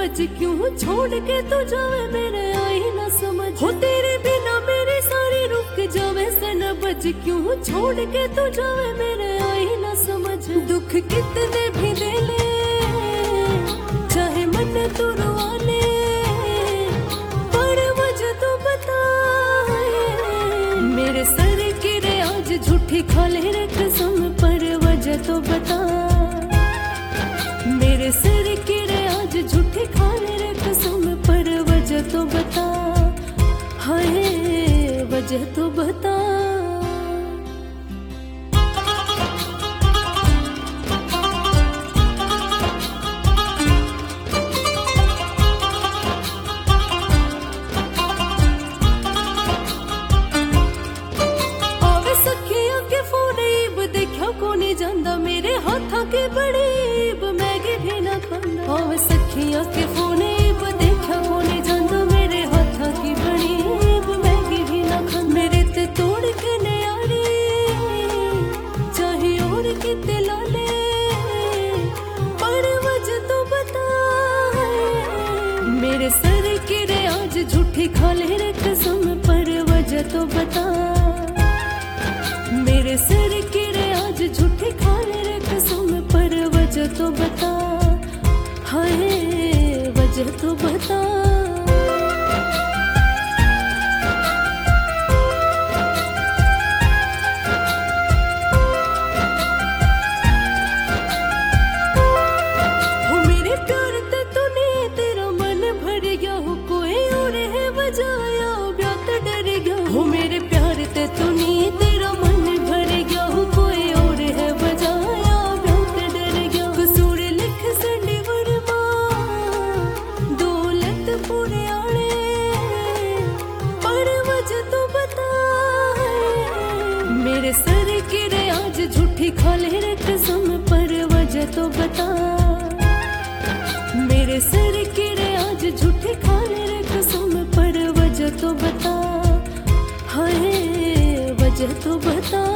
बज क्यों छोड़ के तू जावे मेरे आई ना समझ हो तेरे बिना मेरी सारी रुक जावे से न बज क्यों छोड़ के तू जावे मेरे आई ना समझ दुख कितने भी दे ले चाहे मन तू रुआ ले पर वजह तू बता मेरे सर की रे आज झूठी खाले रे कसम पर वजह तो बता मेरे सर की रे आज झूठी खाले रे कसम पर वजह तो बता हाय वजह तो बता जांदा मेरे हाथा के बड़ीब मैगी भी ना खांदा ओ सखिया के फोनेब देखा कोने जांदा मेरे हाथा की बड़ीब मैगी भी ना खांदा मेरे ते तोड़ के नयारी चाहे और किते ला ले पर वजह तो बता मेरे सर की रे आज झूठी खा ले रे कसम पर वजह तो बता मेरे सर की रे आज झूठी खा ले रे कसम पर वजह तो बता हाय वजह तो बता हो मेरे प्यार ते तूने तेरा मन भर गया हो कोई और है बजाया ब्यात डर गया हो मेरे प्यार ते तूने तेरा मन भर गया हो कोई और है बजाया ब्यात डर गया कसूर लिख संडी वर्मा दौलत पूरे आने पर वजह तो बता मेरे सर की रे आज झूठी खा ले रे कसम पर वजह तो बता मेरे सर की रे आज झूठी खा ले रे कसम पर वजह तो बता हाय वजह तो बता